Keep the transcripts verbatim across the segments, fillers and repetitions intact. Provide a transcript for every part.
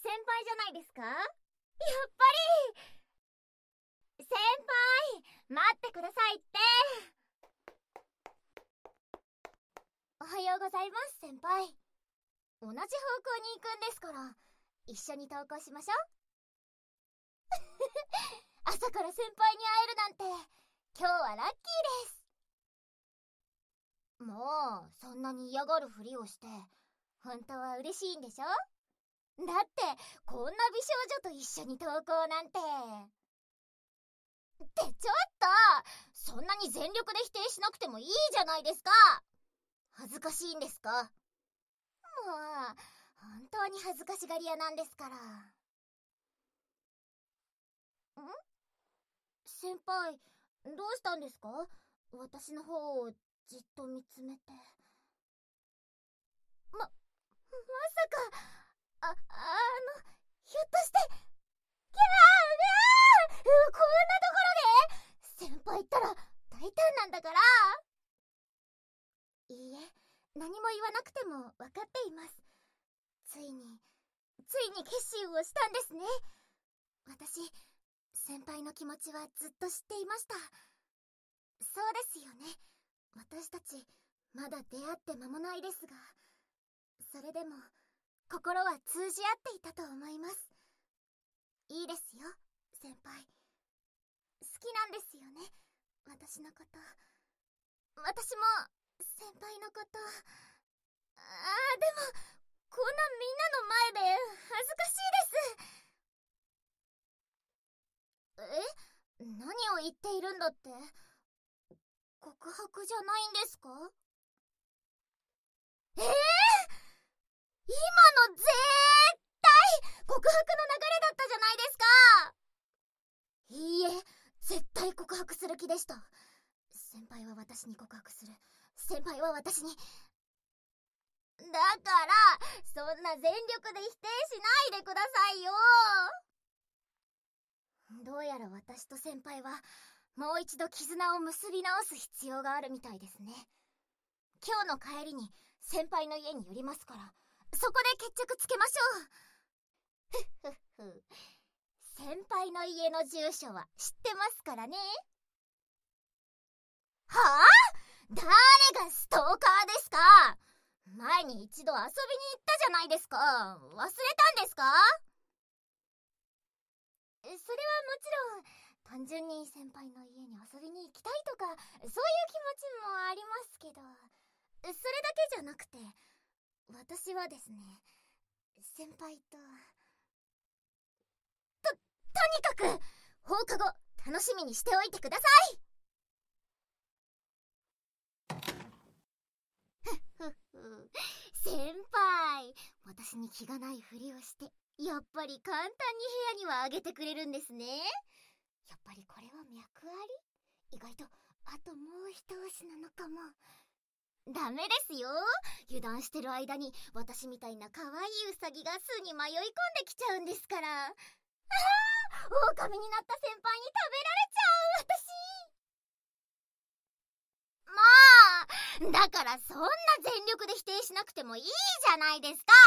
先輩じゃないですか？やっぱり先輩、待ってくださいって。おはようございます、先輩。同じ方向に行くんですから、一緒に登校しましょう。朝から先輩に会えるなんて、今日はラッキーです。もう、そんなに嫌がるふりをして、本当は嬉しいんでしょ？だって、こんな美少女と一緒に登校なんて。ってちょっと、そんなに全力で否定しなくてもいいじゃないですか。恥ずかしいんですか？もう、本当に恥ずかしがり屋なんですから。ん？先輩、どうしたんですか？私の方をじっと見つめて。ま、まさか、あ、あの、ひょっとして、キャー、うわー、こんなところで？先輩ったら大胆なんだから。いいえ、何も言わなくても分かっています。ついに、ついに決心をしたんですね。私、先輩の気持ちはずっと知っていました。そうですよね。私たち、まだ出会って間もないですが、それでも、心は通じ合っていたと思います。いいですよ、先輩。好きなんですよね、私のこと。私も、先輩のこと。あー、でも、こんなみんなの前で恥ずかしいです。え？何を言っているんだって？告白じゃないんですか？えー、今のぜーったい告白の流れだったじゃないですか。いいえ、絶対告白する気でした。先輩は私に告白する。先輩は私に。だから、そんな全力で否定しないでくださいよ。どうやら私と先輩は、もう一度絆を結び直す必要があるみたいですね。今日の帰りに先輩の家に寄りますから、そこで決着つけましょう。ふっふっふ。先輩の家の住所は知ってますからね。はぁ？誰がストーカーですか？前に一度遊びに行ったじゃないですか。忘れたんですか？それはもちろん、単純に先輩の家に遊びに行きたいとか、そういう気持ちもありますけど、それだけじゃなくて、私はですね、先輩と、と、とにかく、放課後、楽しみにしておいてください。ふっふふ。先輩、私に気がないふりをして、やっぱり簡単に部屋にはあげてくれるんですね。やっぱりこれは脈あり？意外と、あともう一押しなのかも。ダメですよ。油断してる間に、私みたいな可愛いウサギが巣に迷い込んできちゃうんですから。ああ、狼になった先輩に食べられちゃう、私。まあ、だからそんな全力で否定しなくてもいいじゃないですか。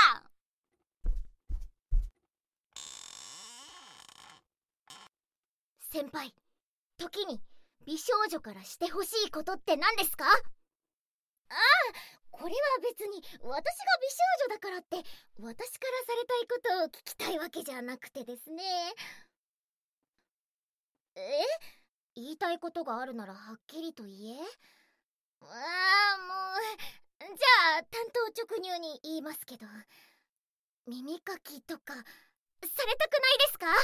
先輩、時に美少女からしてほしいことって何ですか？ああ、これは別に私が美少女だからって私からされたいことを聞きたいわけじゃなくてですね。え？言いたいことがあるならはっきりと言え。ああ、もう、じゃあ単刀直入に言いますけど、耳かきとかされたくないですか？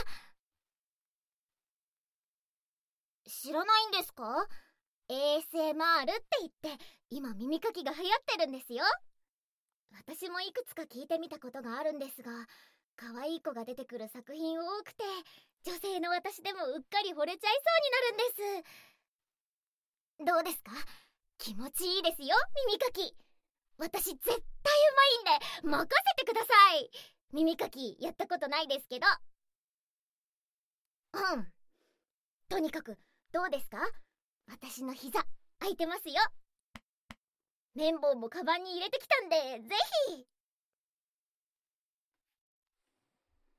知らないんですか？ エーエスエムアール って言って今耳かきが流行ってるんですよ。私もいくつか聞いてみたことがあるんですが、可愛い子が出てくる作品多くて、女性の私でもうっかり惚れちゃいそうになるんです。どうですか？気持ちいいですよ、耳かき。私絶対うまいんで任せてください。耳かきやったことないですけど。うん。とにかくどうですか？私の膝空いてますよ。綿棒もカバンに入れてきたんで、ぜひ。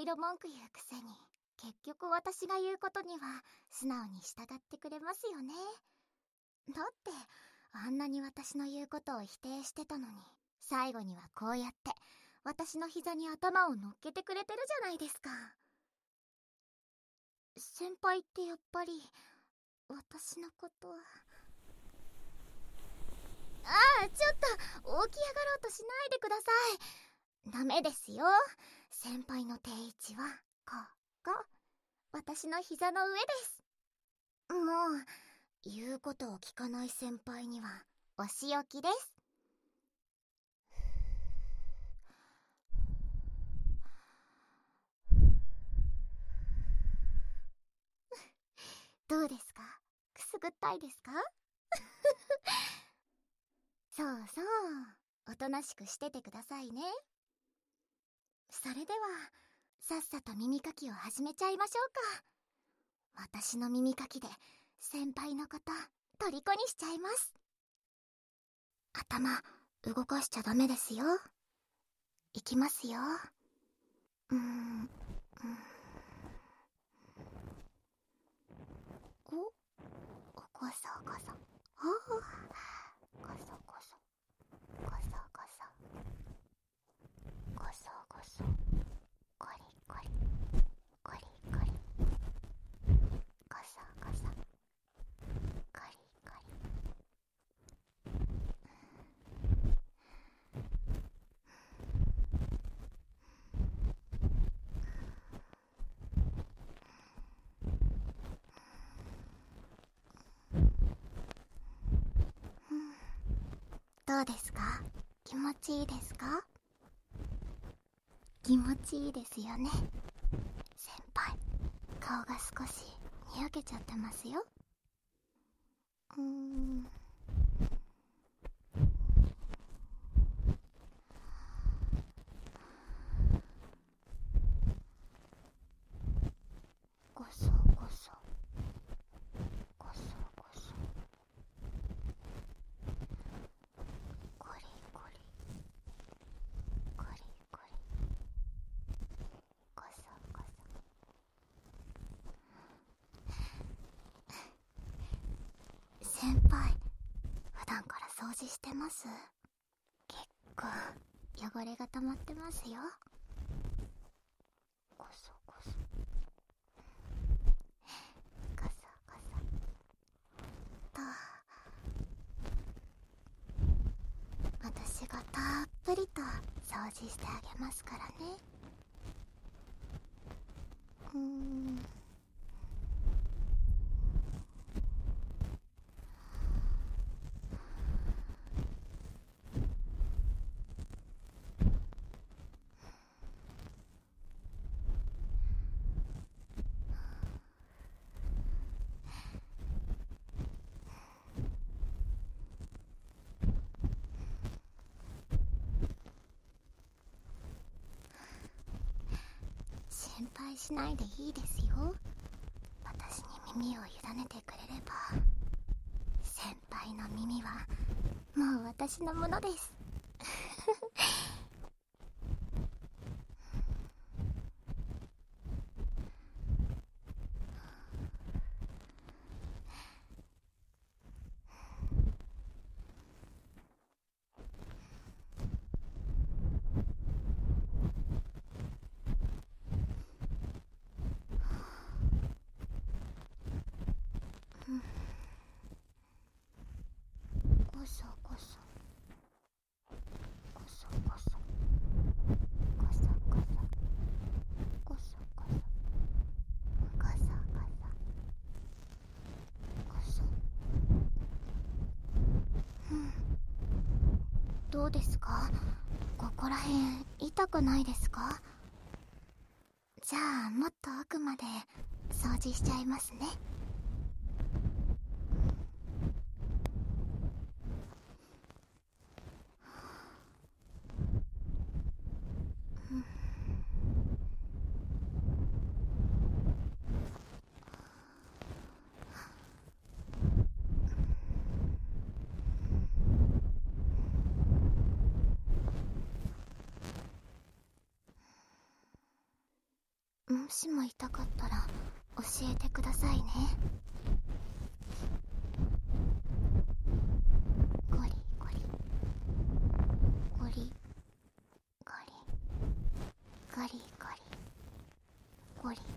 ろ文句言うくせに、結局私が言うことには素直に従ってくれますよね。だってあんなに私の言うことを否定してたのに、最後にはこうやって私の膝に頭を乗っけてくれてるじゃないですか。先輩ってやっぱり私のこと。ああ、ちょっと起き上がろうとしないでください。ダメですよ。先輩の定位置はここ、私の膝の上です。もう言うことを聞かない先輩にはお仕置きです。どうですか？くすぐったいですか？そうそう、おとなしくしててくださいね。それではさっさと耳かきを始めちゃいましょうか。私の耳かきで先輩のこと虜にしちゃいます。頭動かしちゃダメですよ。いきますよ。うーん、うん、お、こそこそ、おお、こそこそ、こそこそ、こそこそ、コリコリ、コリコリ、こそこそ、コリコリ。どうですか？気持ちいいですか？気持ちいいですよね。先輩、顔が少しにやけちゃってますよ。うーん。こそこそ、こそこそ、コリコリ、コリコリ、こそこそ。先輩、普段から掃除してます？結構汚れが溜まってますよ。こそこそ、こそこそと、私がたっぷりと掃除してあげますからね。うーん。心配しないでいいですよ。私に耳を委ねてくれれば、先輩の耳はもう私のものです。こそこそ、こそこそ、こそこそ、こそこそ、こそこそ、こそ。うん。どうですか？ここら辺痛くないですか？じゃあもっと奥まで掃除しちゃいますね。 しも痛かったら教えてくださいね。ゴリゴリゴリゴリゴリゴリゴリゴリ。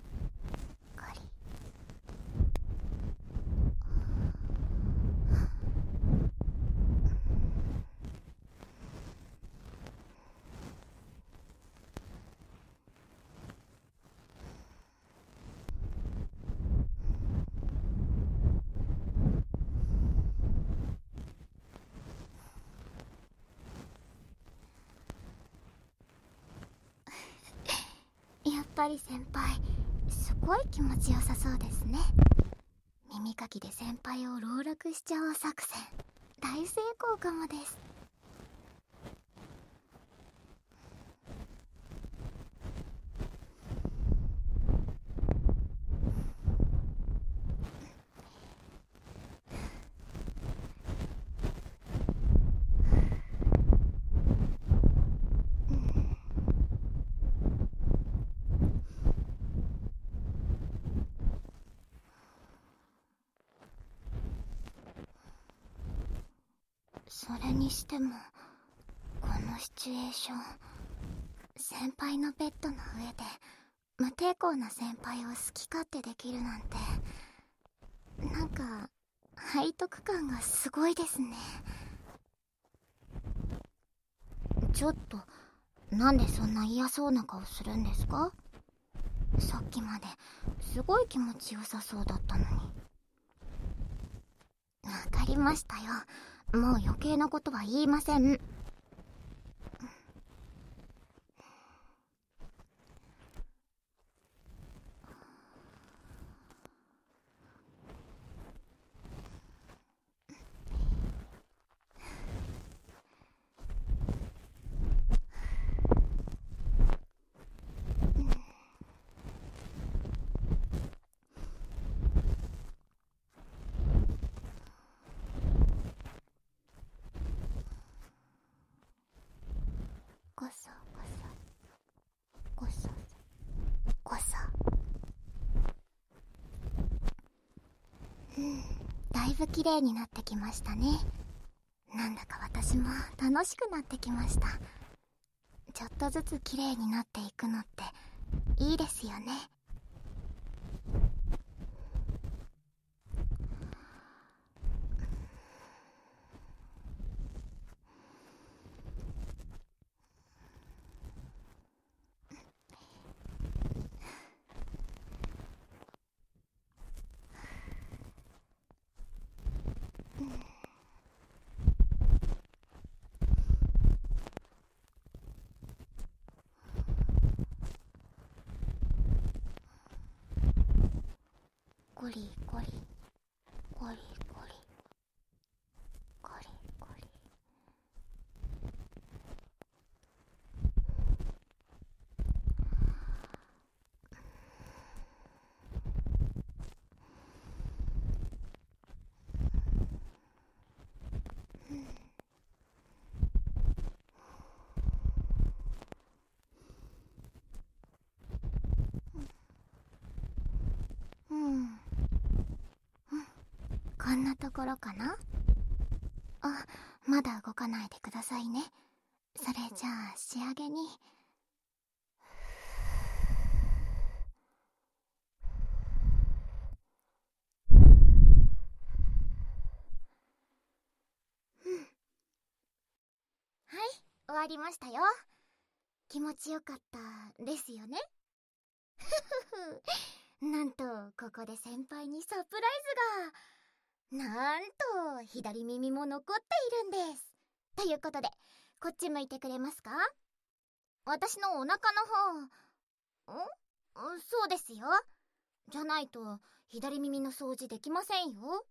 やっぱり先輩、すごい気持ちよさそうですね。耳かきで先輩を籠絡しちゃおう作戦、大成功かもです。それにしてもこのシチュエーション、先輩のベッドの上で無抵抗な先輩を好き勝手できるなんて、なんか背徳感がすごいですね。ちょっと、なんでそんな嫌そうな顔するんですか？さっきまですごい気持ちよさそうだったのに。わかりましたよ。もう余計なことは言いません。ごそごそごそごそ。うん、だいぶ綺麗になってきましたね。なんだか私も楽しくなってきました。ちょっとずつ綺麗になっていくのっていいですよね。ゴリゴリゴリゴリゴリゴリ。うん、うん、こんなところかな。あ、まだ動かないでくださいね。それじゃあ仕上げに。うん、はい、終わりましたよ。気持ちよかったですよね。ふふふ。なんとここで先輩にサプライズが。なんと左耳も残っているんです。ということで、こっち向いてくれますか？私のお腹の方。ん？そうですよ。じゃないと左耳の掃除できませんよ。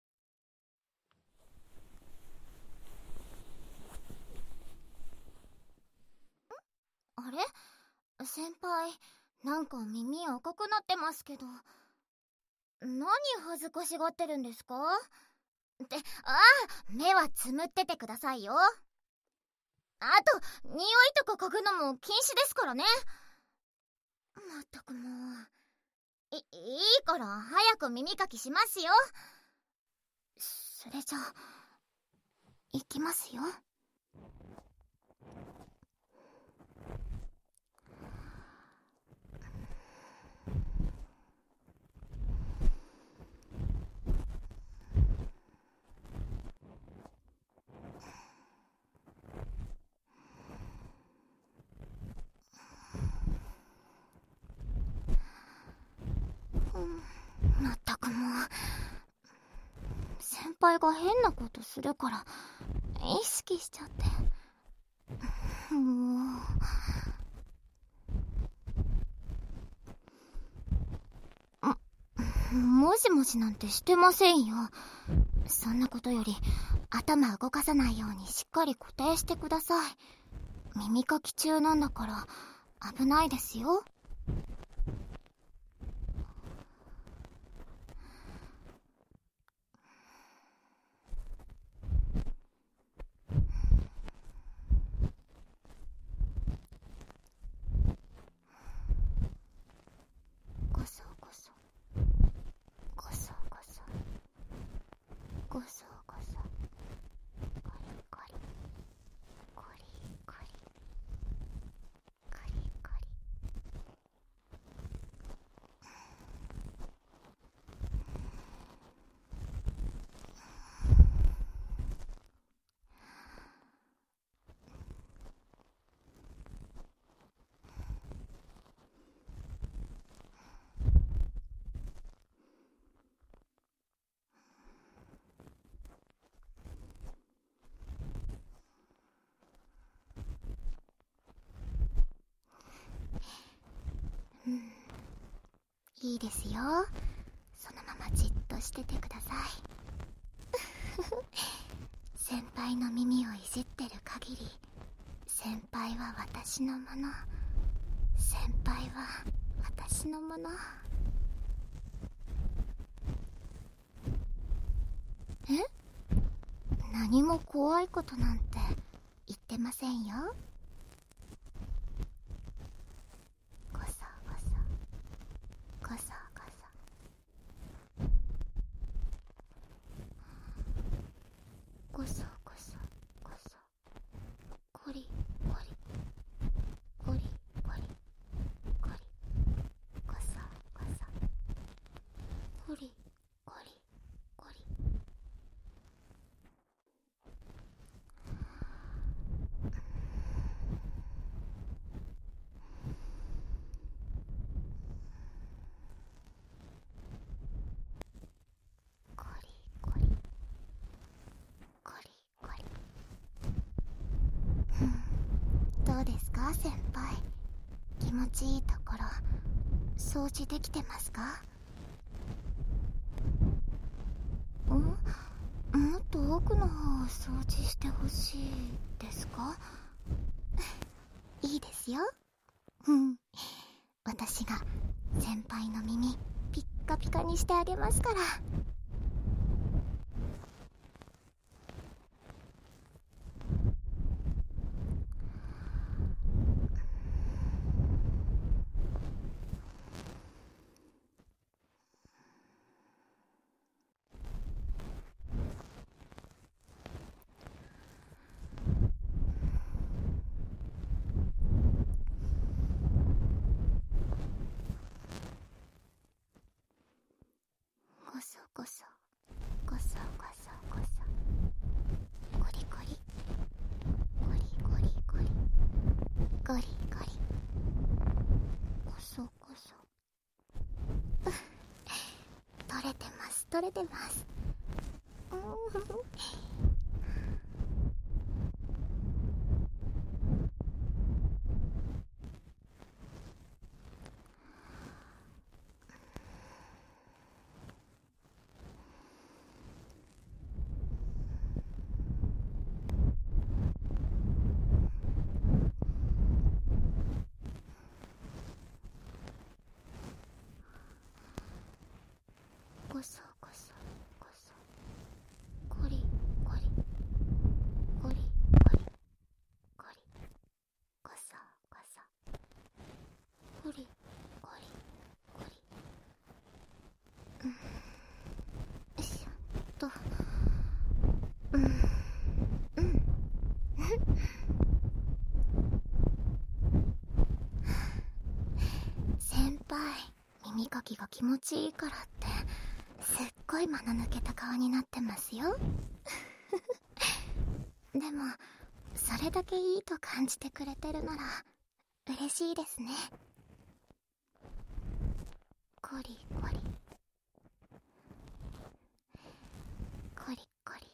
あれ？先輩、なんか耳赤くなってますけど。何恥ずかしがってるんですか？って、ああ、目はつむっててくださいよ。あと、匂いとか嗅ぐのも禁止ですからね。 まったくもう。い、いいから早く耳かきしますよ。それじゃあ、いきますよ。まったくもう、先輩が変なことするから意識しちゃって。もう、もしもしなんてしてませんよ。そんなことより頭動かさないようにしっかり固定してください。耳かき中なんだから危ないですよ。ゴソゴソゴソゴソゴソゴソコリコリコリコリコリコリ。うん、いいですよ。そのままじっとしててください。先輩の耳をいじってる限り、先輩は私のもの。先輩は私のもの。え？何も怖いことなんて言ってませんよ。ゴソゴソゴソゴソゴソゴソゴソコリコリコリコリコリゴソゴソコリコリコリ。コリコリコリコリ。どうですか先輩、気持ちいいところ掃除できてますか？ん？もっと奥の方を掃除してほしいですか？いいですよ。うん、私が先輩の耳ピッカピカにしてあげますから。ゴソゴソゴソゴソゴソコリコリコリコリコリコリコリゴソゴソ。取れてます取れてます。ゴソゴソゴソコリコリコリコリコリゴソゴソコリ気持ちいいからってすっごい間の抜けた顔になってますよ。でもそれだけいいと感じてくれてるなら嬉しいですね。コリコリコリコリ。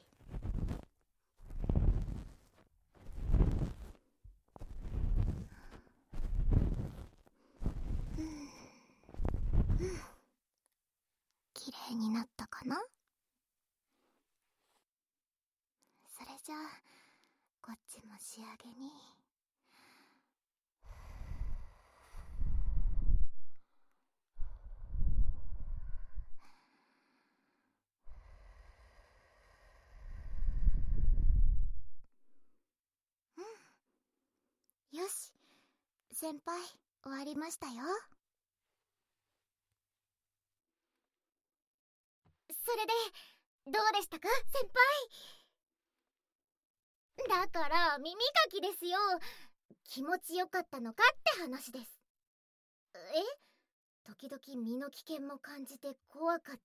うんうん、綺麗になったかな。それじゃあこっちも仕上げに。うん、よし、先輩終わりましたよ。それでどうでしたか先輩。だから耳かきですよ。気持ちよかったのかって話です。え、時々身の危険も感じて怖かった。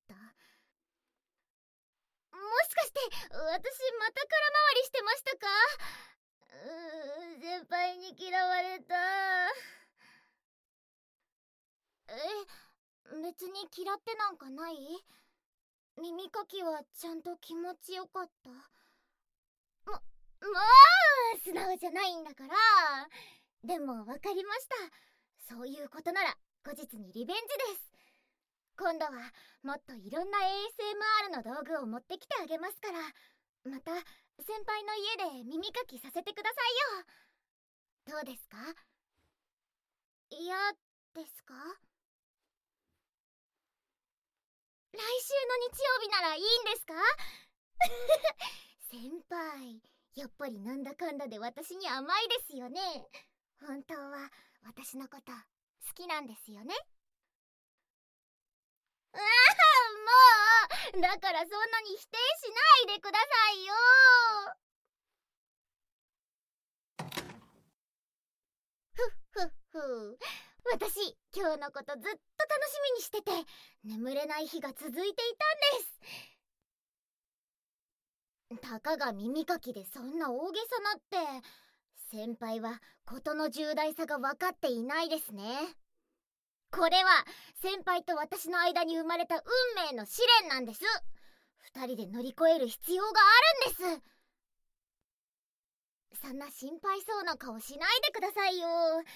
もしかして私また空回りしてましたか？うーん、先輩に嫌われた。え、別に嫌ってなんかない？耳かきはちゃんと気持ちよかった。も、もう素直じゃないんだから。でもわかりました。そういうことなら後日にリベンジです。今度はもっといろんな エーエスエムアール の道具を持ってきてあげますから、また先輩の家で耳かきさせてくださいよ。どうですか？嫌ですか？来週の日曜日ならいいんですか？先輩、やっぱりなんだかんだで私に甘いですよね。本当は私のこと好きなんですよね。ああ、もうだからそんなに否定しないでくださいよ。ふっふっふ。私今日のことずっと楽しみにしてて眠れない日が続いていたんです。たかが耳かきでそんな大げさなって。先輩は事の重大さが分かっていないですね。これは先輩と私の間に生まれた運命の試練なんです。二人で乗り越える必要があるんです。そんな心配そうな顔しないでくださいよ。大丈夫です。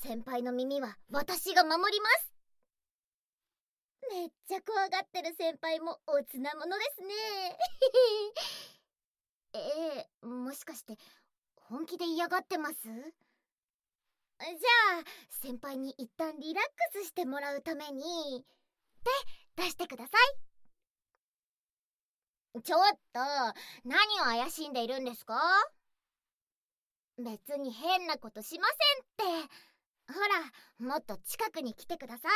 先輩の耳は私が守ります。めっちゃ怖がってる先輩もおつなものですね。えー、もしかして本気で嫌がってます？じゃあ先輩に一旦リラックスしてもらうために手出してください。ちょっと何を怪しんでいるんですか？別に変なことしませんって。ほら、もっと近くに来てください。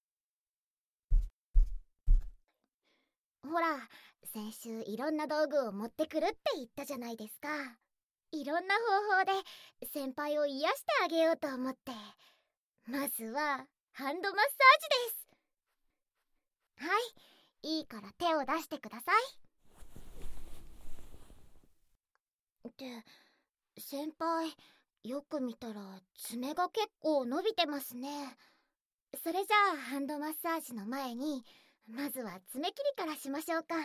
ほら、先週いろんな道具を持ってくるって言ったじゃないですか。いろんな方法で先輩を癒してあげようと思って。まずはハンドマッサージです。はい、いいから手を出してください。って先輩、よく見たら爪が結構伸びてますね。それじゃあハンドマッサージの前にまずは爪切りからしましょうか。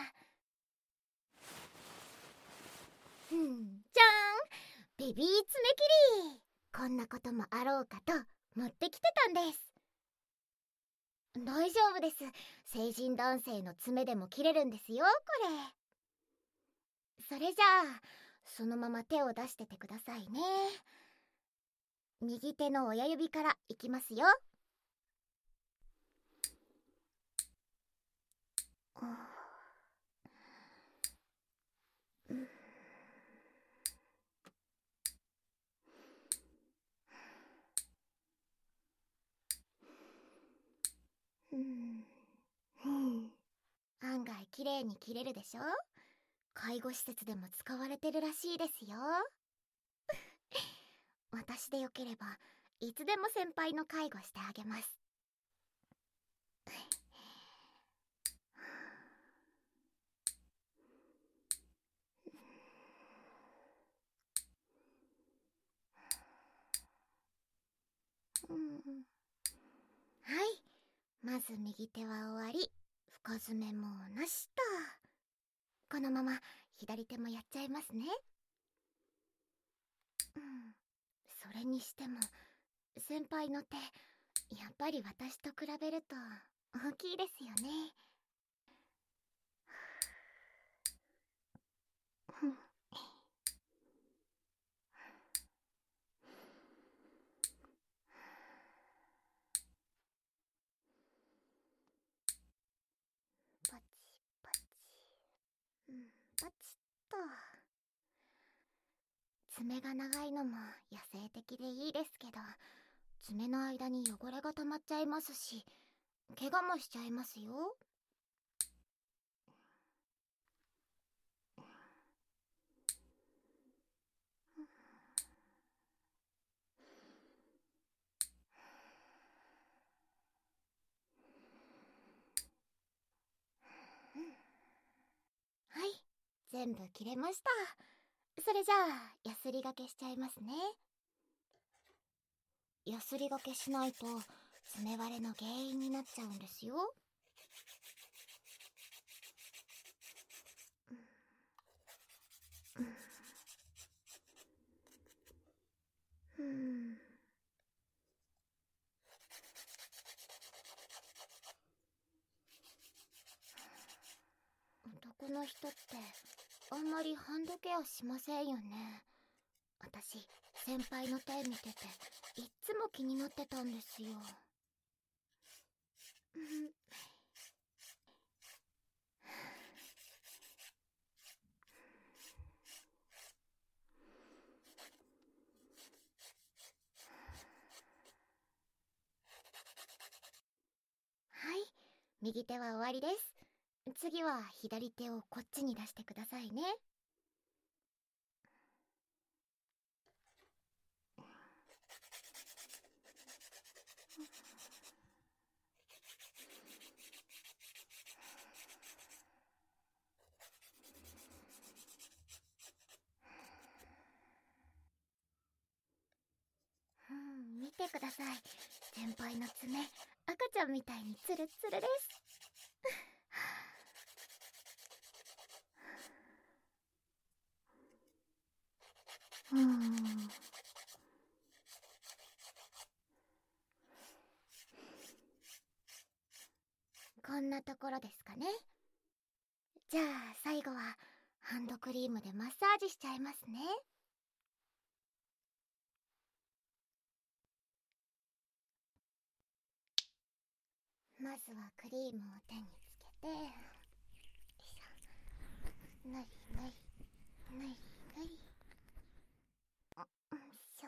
うん、じゃーん、ベビー爪切り。こんなこともあろうかと持ってきてたんです。大丈夫です。成人男性の爪でも切れるんですよ、これ。それじゃあそのまま手を出しててくださいね。右手の親指からいきますよ。うんうん、案外綺麗に切れるでしょ。介護施設でも使われてるらしいですよ。私でよければいつでも先輩の介護してあげます。 はい、まず右手は終わり、深爪もなしと。このまま左手もやっちゃいますね。うん、それにしても先輩の手、やっぱり私と比べると大きいですよね。パチパチ、うん、パチッと。爪が長いのも野生的でいいですけど、爪の間に汚れが溜まっちゃいますし、怪我もしちゃいますよ。はい、全部切れました。それじゃあヤスリがけしちゃいますね。ヤスリがけしないと爪割れの原因になっちゃうんですよ。うん、うん、男の人ってあんまりハンドケアしませんよね。私、先輩の手見てていっつも気になってたんですよ。はい、右手は終わりです。次は左手をこっちに出してくださいね。うん、見てください。先輩の爪、赤ちゃんみたいにツルツルです。うーん、こんなところですかね。じゃあ最後はハンドクリームでマッサージしちゃいますね。まずはクリームを手につけて、ぬりぬりぬりぬり、あ、うんしょ、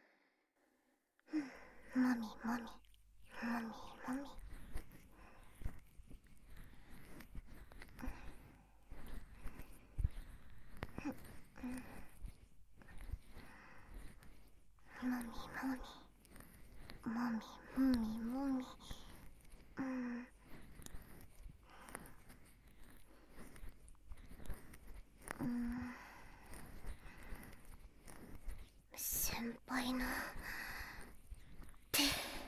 うん、もみもみもみもみ、もみもみもみもみもみ、うん、うん、先輩の手、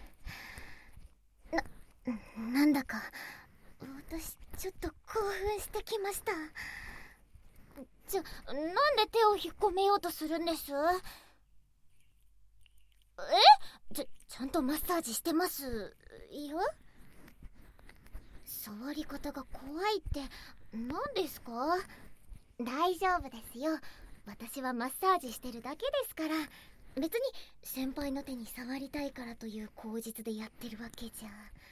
な、なんだか私ちょっと興奮してきました。ちょ、なんで手を引っ込めようとするんです？え？ちょ、ちゃんとマッサージしてますよ。触り方が怖いって何ですか？大丈夫ですよ。私はマッサージしてるだけですから。別に先輩の手に触りたいからという口実でやってるわけじゃ。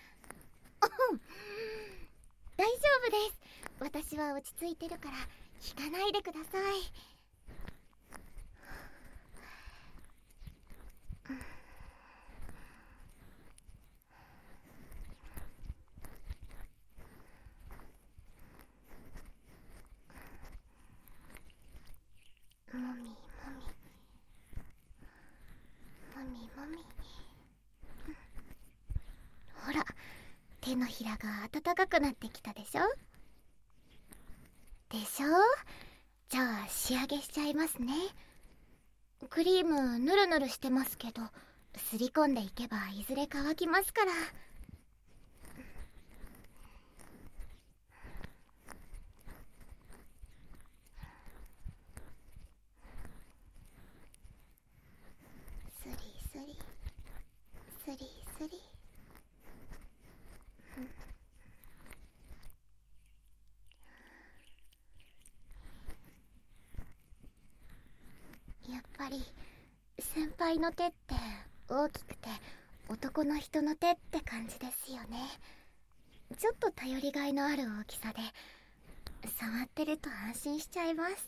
大丈夫です。私は落ち着いてるから引かないでください。もみもみもみもみ、ほら、手のひらが暖かくなってきたでしょ？でしょ？じゃあ仕上げしちゃいますね。クリームぬるぬるしてますけどすり込んでいけばいずれ乾きますから。スリスリスリスリ。やっぱり先輩の手って大きくて男の人の手って感じですよね。ちょっと頼りがいのある大きさで触ってると安心しちゃいます。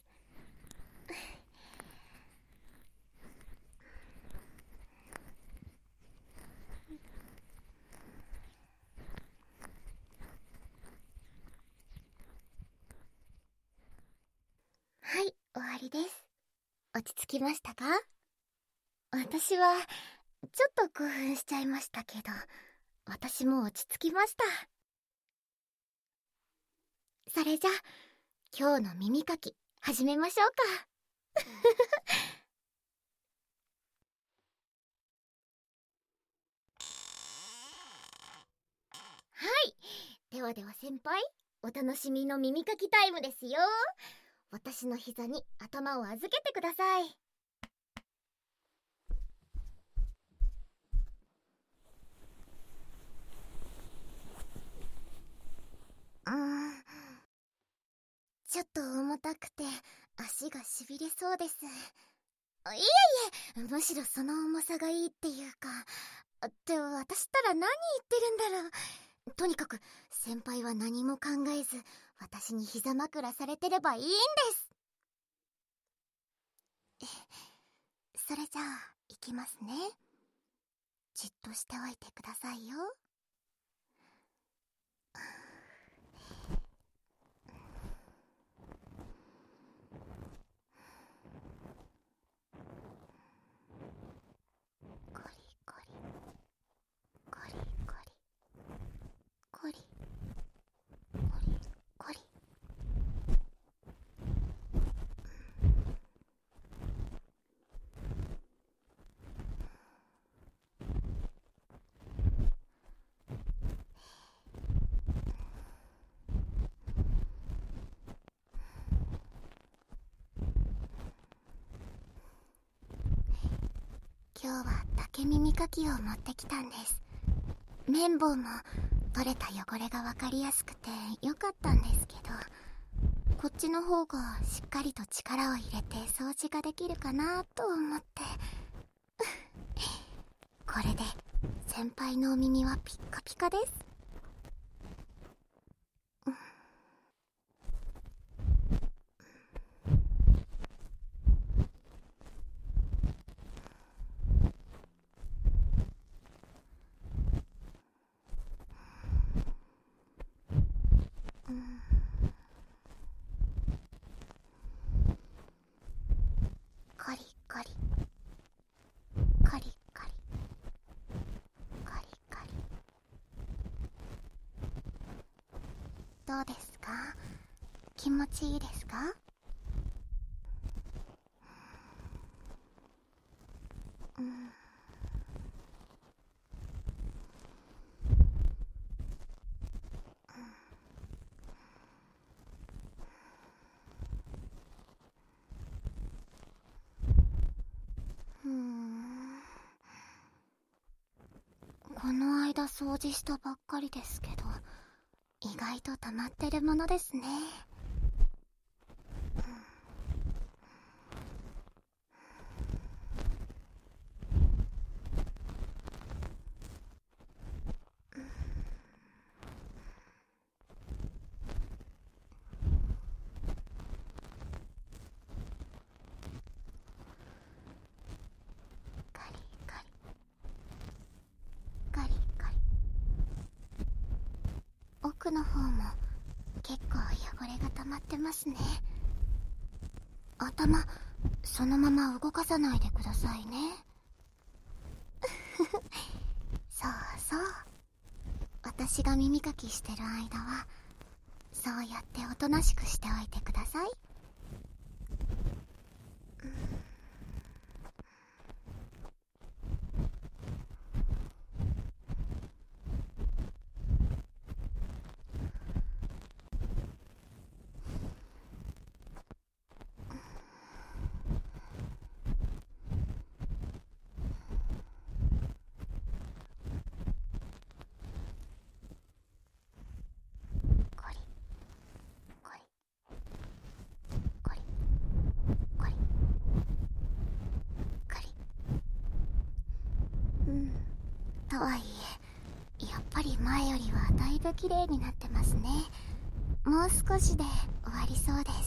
はい、終わりです。落ち着きましたか？私はちょっと興奮しちゃいましたけど、私も落ち着きました。それじゃあ今日の耳かき始めましょうか。はい、ではでは先輩、お楽しみの耳かきタイムですよ。私の膝に頭を預けてください。うーん、ちょっと重たくて足がしびれそうです。いえいえ、むしろその重さがいいっていうか、って私ったら何言ってるんだろう。とにかく先輩は何も考えず私に膝枕されてればいいんです。それじゃあいきますね。じっとしておいてくださいよ。コリコリコリコリコリコリコリ。今日は竹耳かきを持ってきたんです。綿棒も取れた汚れが分かりやすくてよかったんですけど、こっちの方がしっかりと力を入れて掃除ができるかなと思ってこれで先輩のお耳はピッカピカです。コリコリコリコリコリコリ。どうですか？気持ちいいですか？うん。うーん、この間掃除したばっかりですけど、意外と溜まってるものですね。カリカリカリカリ。奥の方も結構汚れが溜まってますね。頭そのまま動かさないでくださいね。そうそう、私が耳かきしてる間はそうやっておとなしくしておいてください。 とはいえ、やっぱり前よりはだいぶ綺麗になってますね。もう少しで終わりそうです。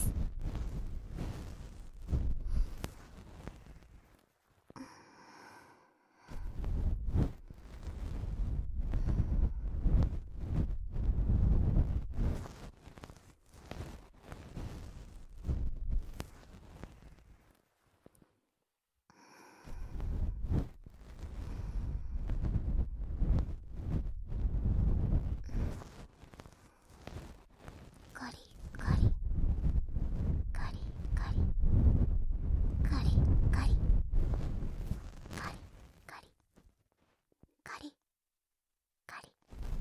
カリカリカリカリカリカリカリカリカリカリ。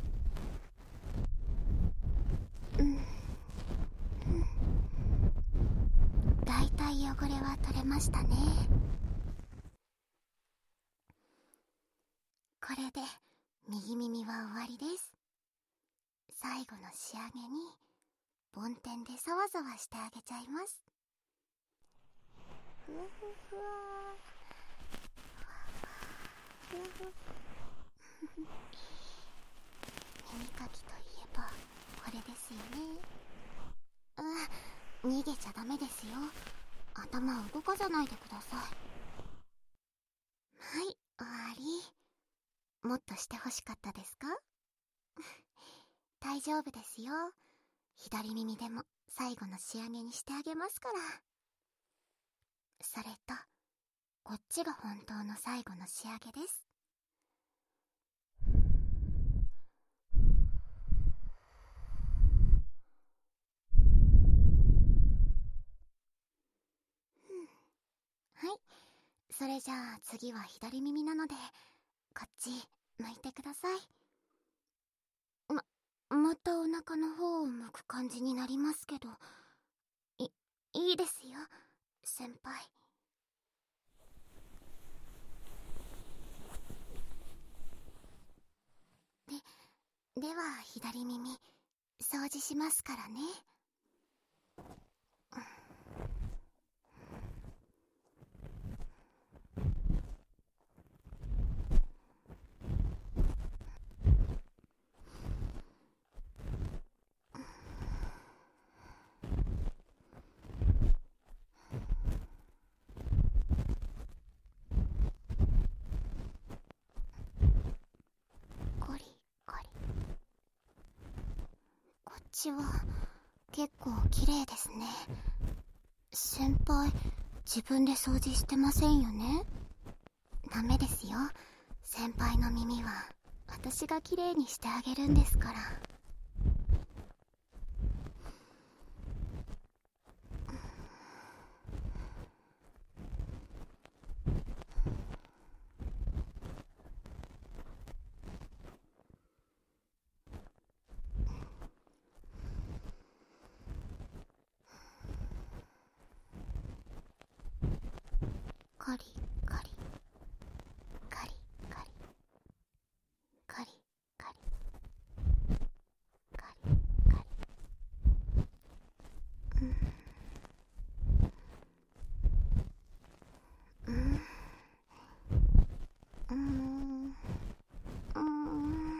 うん、だいたい汚れは取れましたね。これで右耳は終わりです。最後の仕上げに梵天でざわざわしてあげちゃいます。ふわふわふわふわ耳かきといえばこれですよね。うん、逃げちゃダメですよ。頭を動かさないでください。はい、終わり。もっとしてほしかったですか？大丈夫ですよ。左耳でも最後の仕上げにしてあげますから。それと、こっちが本当の最後の仕上げです。はい、それじゃあ次は左耳なので、こっち向いてください。ま、またお腹の方を向く感じになりますけど、い、いいですよ、先輩。で、では左耳、掃除しますからね。コリコリ。こっちは結構綺麗ですね。先輩、自分で掃除してませんよね？ダメですよ。先輩の耳は私が綺麗にしてあげるんですから。カリカリカリカリカリカリカリカリ。うんうんうんうん。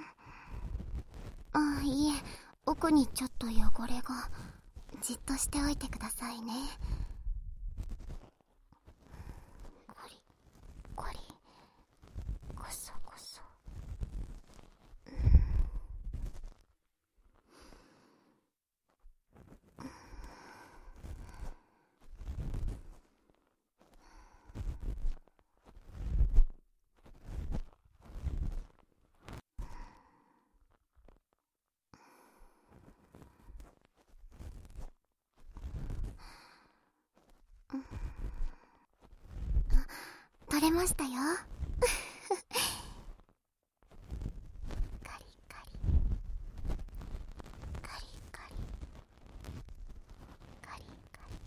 あ、いえ、奥にちょっと汚れが。じっとしておいてくださいね。コリコリ、コソコソ。取れましたよ。カリカリカリカリカリカリ。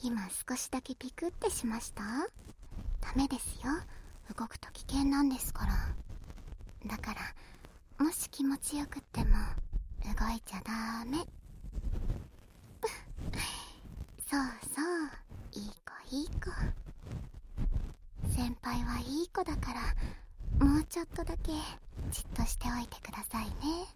今少しだけピクってしました？ダメですよ。動くと危険なんですから。だからもし気持ちよくっても動いちゃダメ。そうそう、いい子いい子。先輩はいい子だから、もうちょっとだけじっとしておいてくださいね。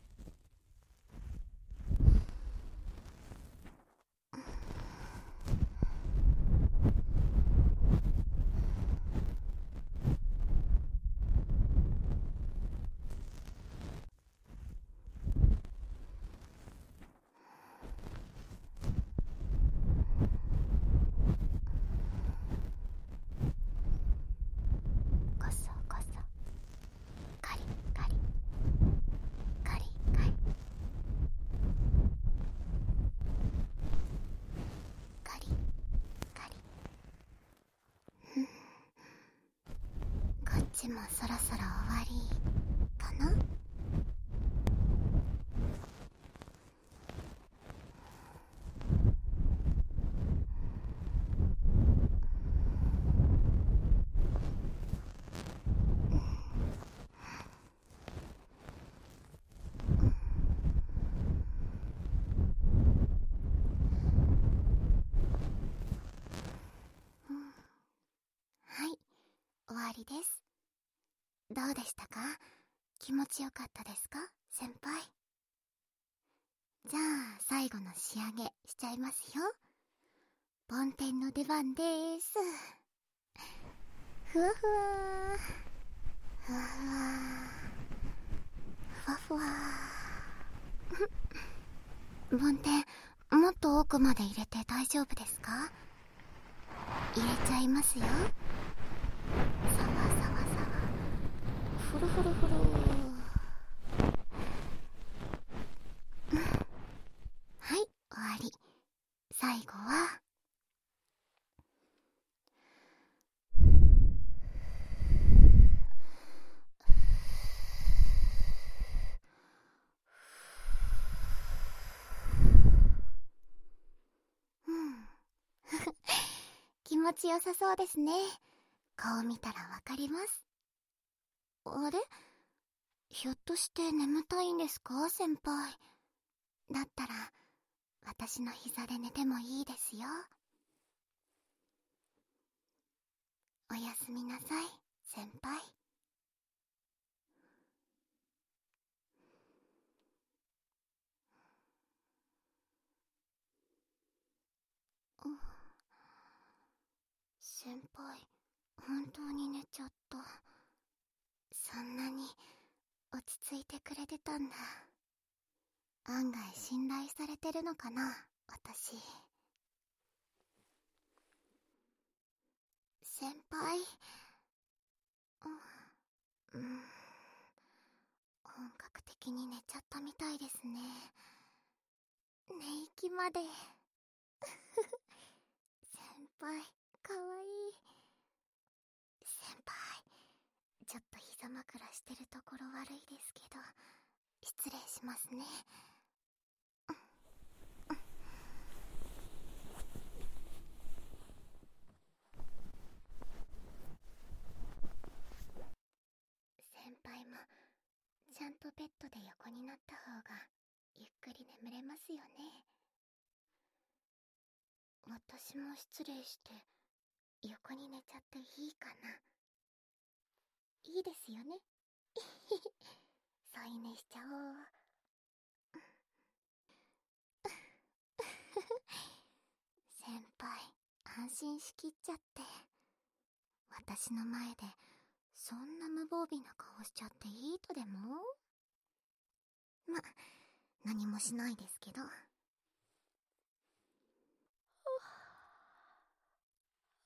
こそこそ、カリカリカリカリカリカリ。うん、こっちもそろそろ終わりかな。うん、はい、終わりです。どうでしたか？気持ちよかったですか、先輩？じゃあ最後の仕上げしちゃいますよ。梵天の出番でーす。ふわふわふわふわふわふわ。梵天、もっと奥まで入れて大丈夫ですか？入れちゃいますよ。さわさわさわ、ふるふるふる。うん、はい、終わり。最後はうん。気持ちよさそうですね。顔見たらわかります。あれ？ひょっとして眠たいんですか、先輩？だったら私の膝で寝てもいいですよ。おやすみなさい、先輩。うん、先輩、本当に寝ちゃった。そんなに落ち着いてくれてたんだ。案外信頼されてるのかな、私。先輩、うん、うん、本格的に寝ちゃったみたいですね。寝息まで。先輩、かわいい。先輩、ちょっと膝枕してるところ悪いですけど、失礼しますね。先輩もちゃんとベッドで横になった方がゆっくり眠れますよね。私も失礼して横に寝ちゃっていいかな？いいですよね？添い寝しちゃおう。先輩、安心しきっちゃって。私の前でそんな無防備な顔しちゃっていいとでも？ま、何もしないですけど。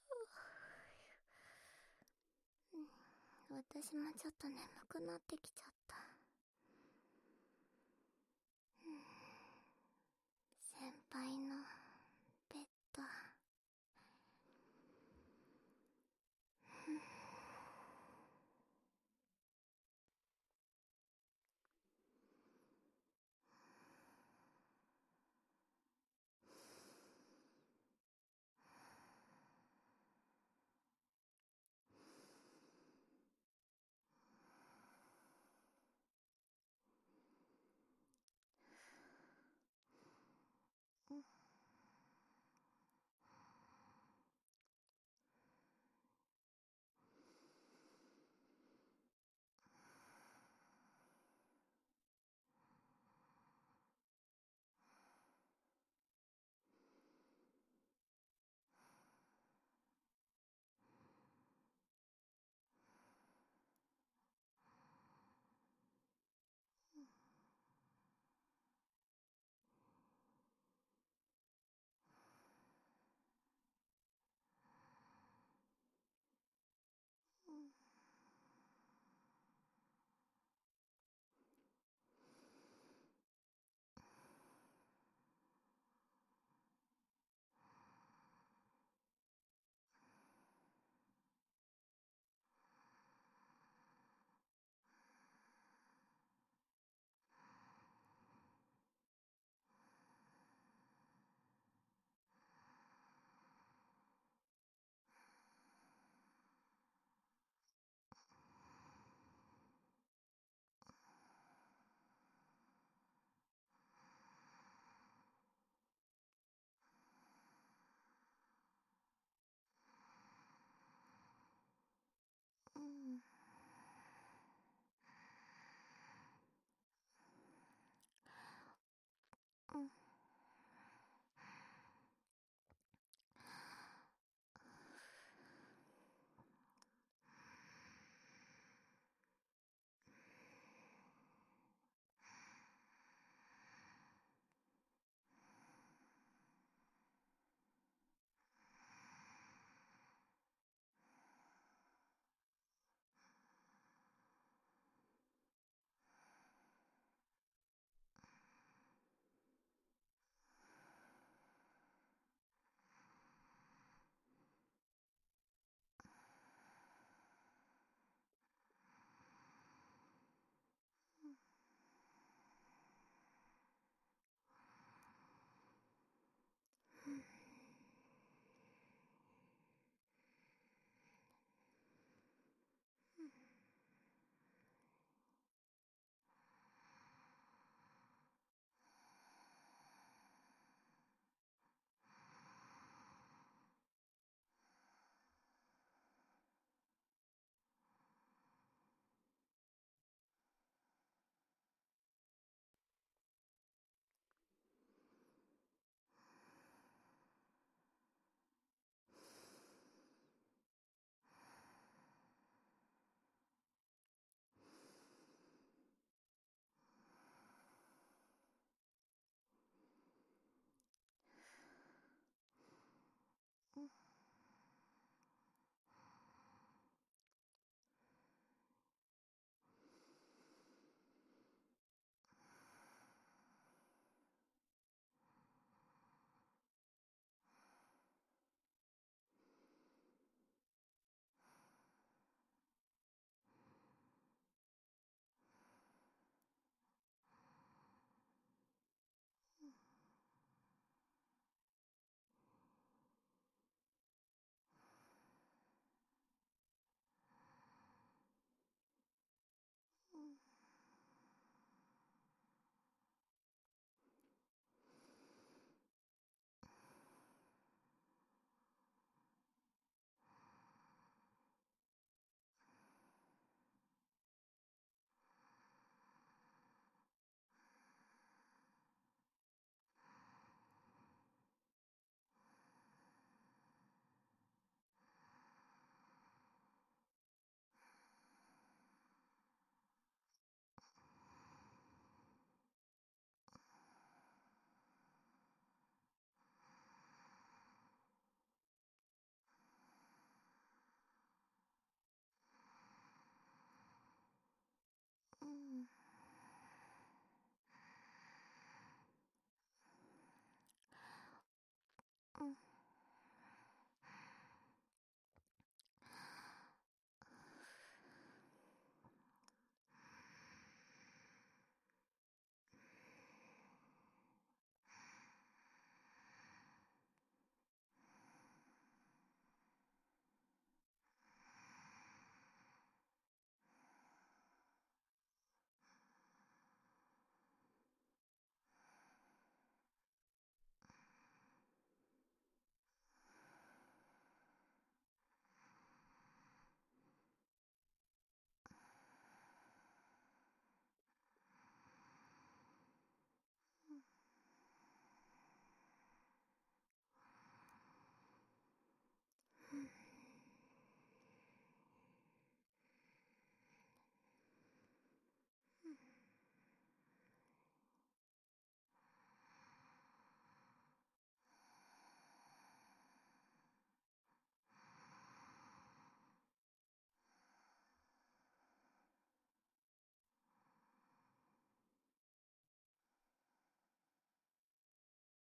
私もちょっと眠くなってきちゃっ